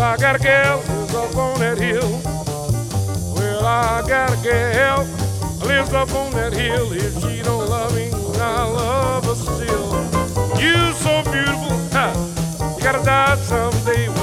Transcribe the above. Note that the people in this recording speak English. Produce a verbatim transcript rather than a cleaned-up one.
I got a gal lives up on that hill. Well, I got a gal lives up on that hill. If she don't love me, I love her still. You so beautiful, ha, you gotta die someday.